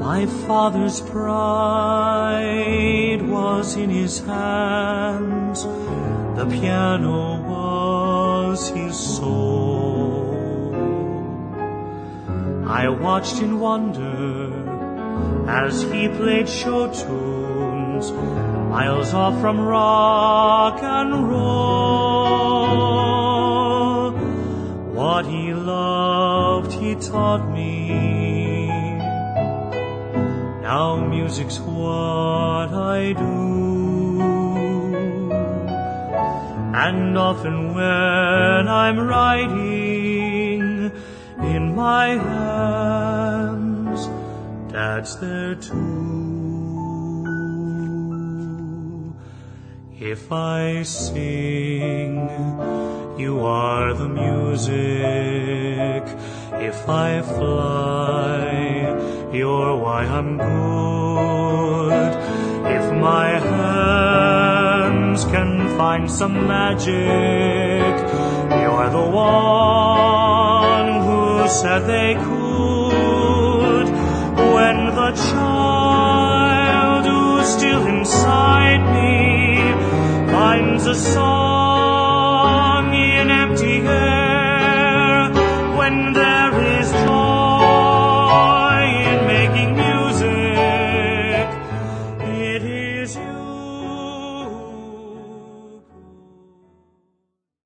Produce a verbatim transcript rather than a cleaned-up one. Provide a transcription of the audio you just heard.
My father's pride was in his hands, the piano was his soul. I watched in wonder as he played show tunes, miles off from rock and roll. What he loved, he taught me. Now music's what I do, and often when I'm writing in my hands, Dad's there too. If I sing, you are the music. If I fly, you're why I'm good. If my hands can find some magic, you're the one who said they could. When the child who's still inside me finds a song